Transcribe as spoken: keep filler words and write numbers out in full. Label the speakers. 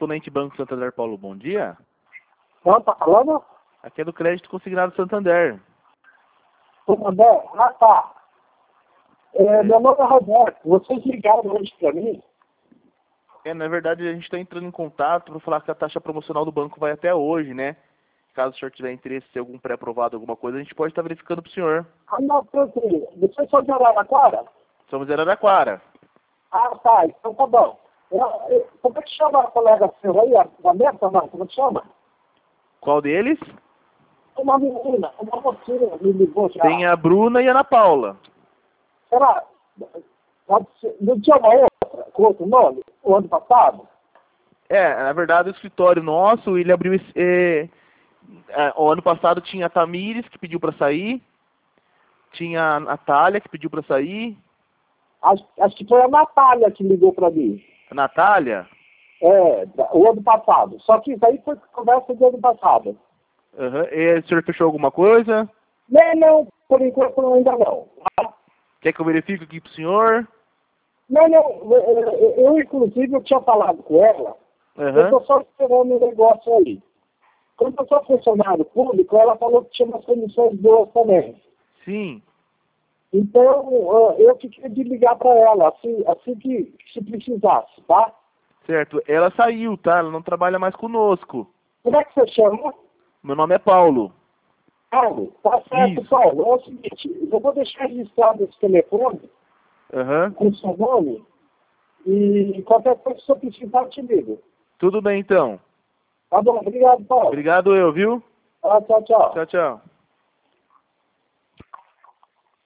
Speaker 1: correspondente Banco Santander Paulo, bom dia.
Speaker 2: Não, tá falando?
Speaker 1: Aqui é do Crédito Consignado Santander.
Speaker 2: Santander? Ah, tá. É,
Speaker 1: É.
Speaker 2: Meu nome é Roberto. Vocês ligaram hoje pra mim?
Speaker 1: É, na verdade a gente está entrando em contato para falar que a taxa promocional do banco vai até hoje, né? Caso o senhor tiver interesse em algum pré-aprovado, alguma coisa, a gente pode estar verificando para o senhor.
Speaker 2: Ah, não, tranquilo. Vocês são de Araraquara?
Speaker 1: Somos de Araraquara.
Speaker 2: Ah, tá. Então tá bom. Eu, eu, como é que chama a colega seu aí? A Vanessa, não? Como é que chama?
Speaker 1: Qual deles?
Speaker 2: Uma menina, uma mocinha me ligou já.
Speaker 1: Tem a Bruna e a Ana Paula.
Speaker 2: Será? Pode ser. Não tinha uma outra com outro nome? O ano passado?
Speaker 1: É, na verdade o escritório nosso, ele abriu esse... É, é, o ano passado tinha a Tamires, que pediu para sair. Tinha a Natália, que pediu para sair.
Speaker 2: Acho, acho que foi a Natália que ligou pra mim.
Speaker 1: A Natália?
Speaker 2: É, o ano passado. Só que isso aí foi conversa do ano passado.
Speaker 1: Uhum. E o senhor fechou alguma coisa?
Speaker 2: Não, não, por enquanto ainda não.
Speaker 1: Quer que eu verifique aqui pro senhor?
Speaker 2: Não, não, eu, eu inclusive eu tinha falado com ela, eu
Speaker 1: Uhum.
Speaker 2: estou só esperando um negócio aí. Quando eu sou funcionário público, ela falou que tinha umas condições boas também.
Speaker 1: Sim.
Speaker 2: Então, uh, eu fiquei de ligar para ela, assim, assim que, que se precisasse, tá?
Speaker 1: Certo. Ela saiu, tá? Ela não trabalha mais conosco.
Speaker 2: Como é que você chama?
Speaker 1: Meu nome é Paulo.
Speaker 2: Paulo, tá certo,
Speaker 1: Isso.
Speaker 2: Paulo. É o seguinte, eu vou deixar registrado esse telefone
Speaker 1: Uhum.
Speaker 2: com o seu nome e qualquer coisa que você precisar, eu te ligo.
Speaker 1: Tudo bem, então.
Speaker 2: Tá bom, obrigado, Paulo.
Speaker 1: Obrigado eu, viu?
Speaker 2: Ah, tchau, tchau.
Speaker 1: Tchau, tchau.